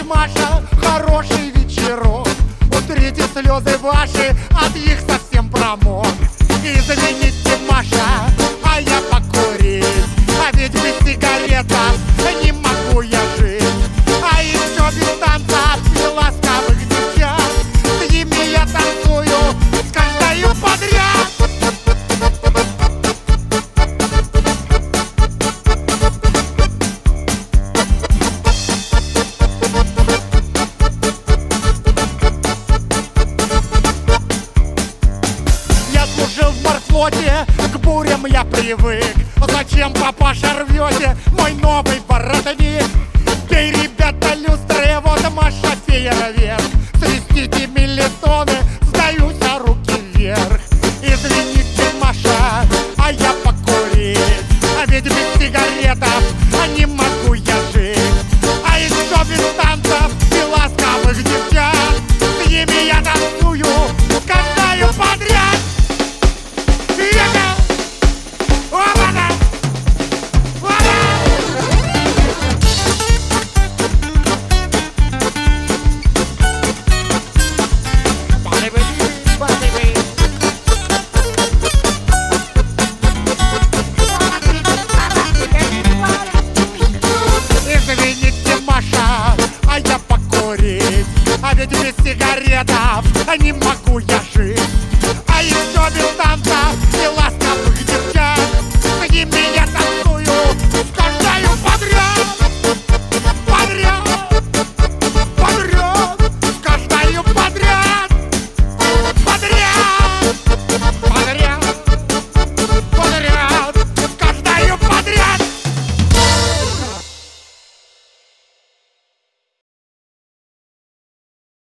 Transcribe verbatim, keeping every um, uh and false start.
Маша, хороший вечерок. Утрите слезы ваши, от их совсем промок. Извините, Маша, а я покурить, а ведь без сигаретов не могу я жить. А еще без танца и ласковых девчат, с ними я танцую с каждою подряд. Я служил в морфлоте, к бурям я привык. Зачем, папаша, рвете мой новый воротник? Бей, ребята, люстры, вот Маша фейерверк. Свистите миллитоны, сдаюсь, а руки вверх. Извините, Маша, а я покурить, а ведь без сигаретов а не могу я жить. А еще без танцев и ласковых девчат, с ними я танцую с каждою подряд. Извините, Маша, а я покурить, а ведь без сигаретов не могу